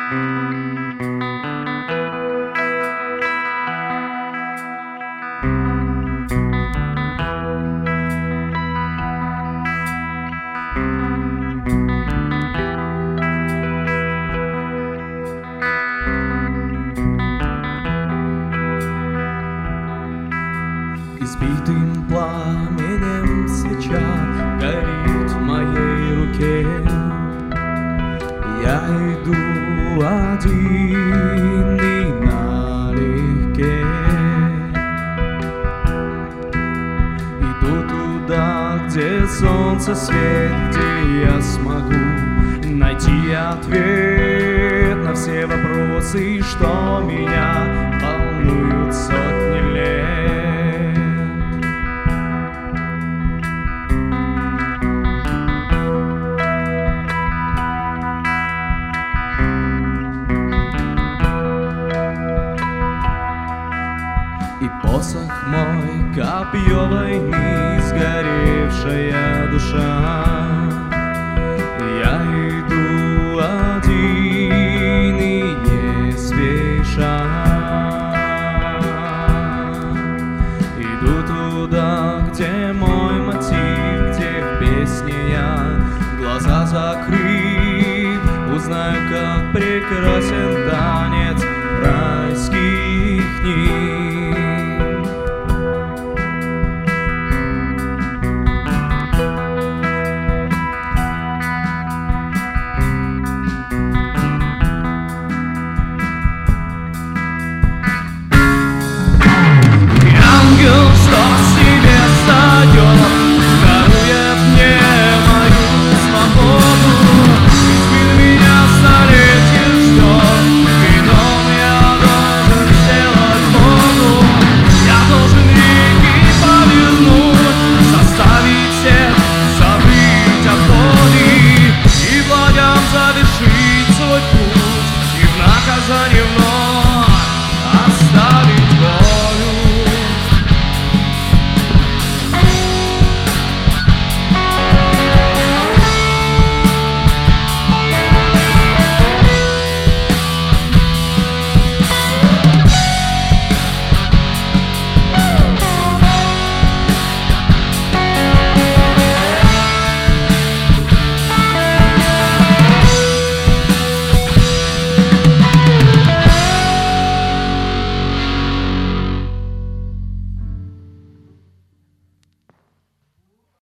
Избитым пламенем свеча горит в моей руке. Я иду один и налегке. Иду туда, где солнце свет, где я смогу найти ответ на все вопросы, что меня волнуют сотни лет. И посох мой, копье войны, сгоревшая душа. Я иду один и не спеша. Иду туда, где мой мотив, где в песне я глаза закрыт.